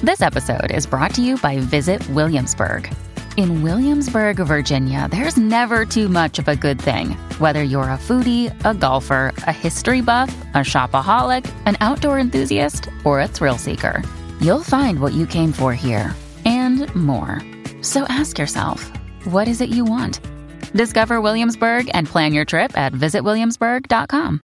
This episode is brought to you by Visit Williamsburg. In Williamsburg, Virginia, there's never too much of a good thing. Whether you're a foodie, a golfer, a history buff, a shopaholic, an outdoor enthusiast, or a thrill seeker, you'll find what you came for here and more. So ask yourself, what is it you want? Discover Williamsburg and plan your trip at visitwilliamsburg.com.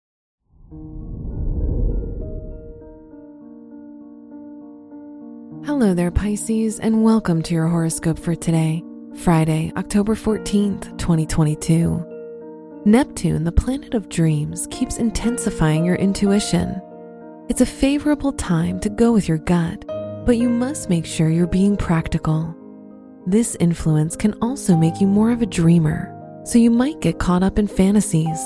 Hello there, Pisces, and welcome to your horoscope for today, Friday, October 14th, 2022. Neptune, the planet of dreams, keeps intensifying your intuition. It's a favorable time to go with your gut, but you must make sure you're being practical. This influence can also make you more of a dreamer, so you might get caught up in fantasies.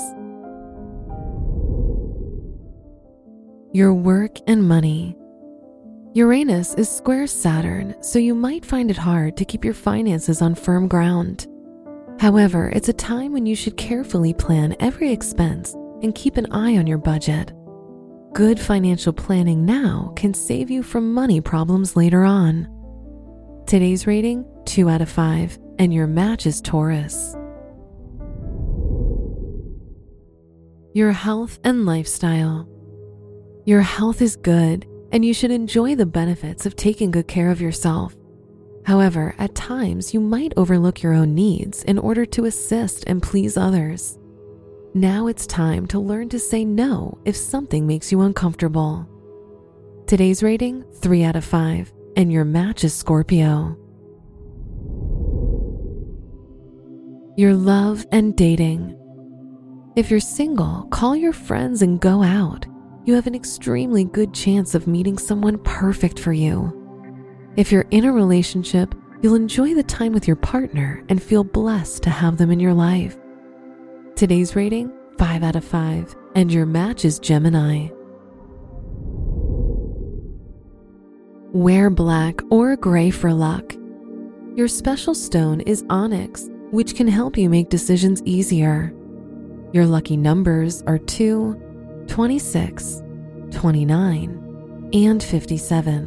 Your work and money. Uranus is square Saturn, so you might find it hard to keep your finances on firm ground. However, it's a time when you should carefully plan every expense and keep an eye on your budget. Good financial planning now can save you from money problems later on. Today's rating, 2 out of 5, and your match is Taurus. Your health and lifestyle. Your health is good, and you should enjoy the benefits of taking good care of yourself. However, at times you might overlook your own needs in order to assist and please others. Now it's time to learn to say no if something makes you uncomfortable. Today's rating, 3 out of 5, and your match is Scorpio. Your love and dating. If you're single, call your friends and go out. You have an extremely good chance of meeting someone perfect for you. If you're in a relationship, you'll enjoy the time with your partner and feel blessed to have them in your life. Today's rating, 5 out of 5, and your match is Gemini. Wear black or gray for luck. Your special stone is onyx, which can help you make decisions easier. Your lucky numbers are 2, 26, 29, and 57.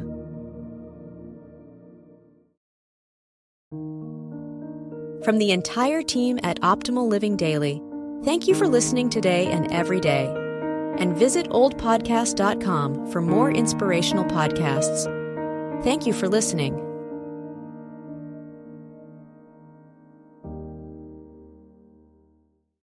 From the entire team at Optimal Living Daily, thank you for listening today and every day. And visit oldpodcast.com for more inspirational podcasts. Thank you for listening.